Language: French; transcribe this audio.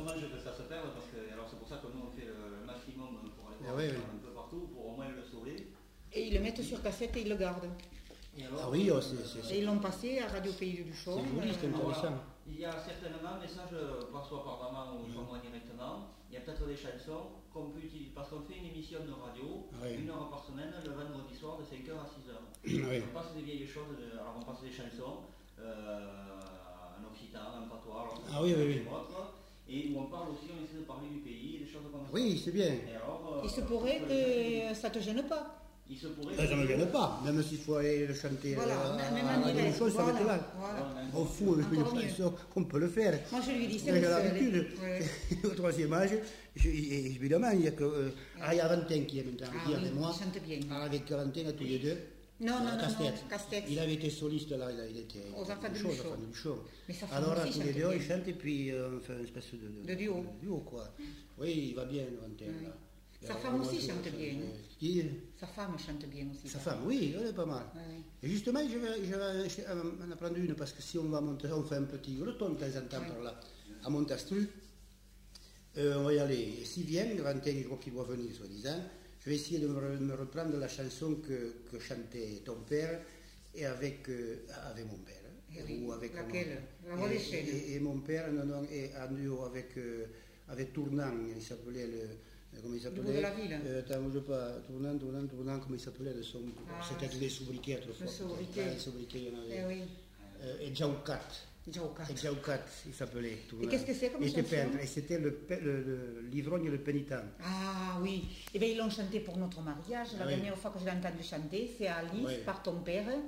dommage que ça se perde parce que alors c'est pour ça que nous on fait le maximum pour aller voir un peu partout pour au moins le sauver. Et ils le mettent sur cassette et ils le gardent. Et alors, Ah oui, et ils l'ont passé à Radio Pays du Chaume. C'est joli, c'est intéressant. Il y a certainement, mais ça je par soit par maman ou soit moi directement, il y a peut-être des chansons qu'on peut utiliser, parce qu'on fait une émission de radio, 1 heure par semaine, le vendredi soir de 5h à 6h. On passe des vieilles choses, alors on passe des chansons en occitan, en patois, et où on parle aussi, on essaie de parler du pays, des choses comme ça. Oui, c'est bien. Et alors, il se pourrait que ça ne te gêne pas. Il se pourrait. Ça ne me gêne pas, même s'il faut aller le chanter. Voilà, même en hiver. Chose, ça va être mal. Au fond, on peut le faire. Moi, je lui dis, c'est le l'habitude. Au troisième âge, évidemment, il y a que. Il y a Valentin qui est maintenant avec moi. Il chante bien. Avec Valentin, à tous les deux. Non, Castex. Il avait été soliste là, il était aux enfants du show. Mais ça fait alors là, tous les deux, ils chantent et puis on fait une espèce de duo, quoi. Oui, il va bien, Valentin. Là. Sa femme aussi chante bien. Qui? Sa femme chante bien aussi. Sa femme, oui, elle est pas mal. Et justement, je vais en apprendre une parce que si on va monter, on fait un petit breton de temps en temps par là, à Montastru. On va y aller. S'il vient, Valentin, je crois qu'il doit venir, soi-disant. Je vais essayer de me reprendre la chanson que chantait ton père et avec mon père. Ou avec laquelle et mon père, est en duo avec Tournant, il s'appelait comment il s'appelait? De la ville. Attends, je pas. Tournant, comment il s'appelait le son? C'était les sobriquets autrefois. Le sobriquet, il y en avait. Oui. Et Jaukat, il s'appelait. Et qu'est-ce que c'est comme chanson? Peintre, et c'était l'ivrogne et le pénitent. Ah oui. Eh bien, ils l'ont chanté pour notre mariage. La dernière fois que je l'ai entendu chanter, c'est Alice par ton père.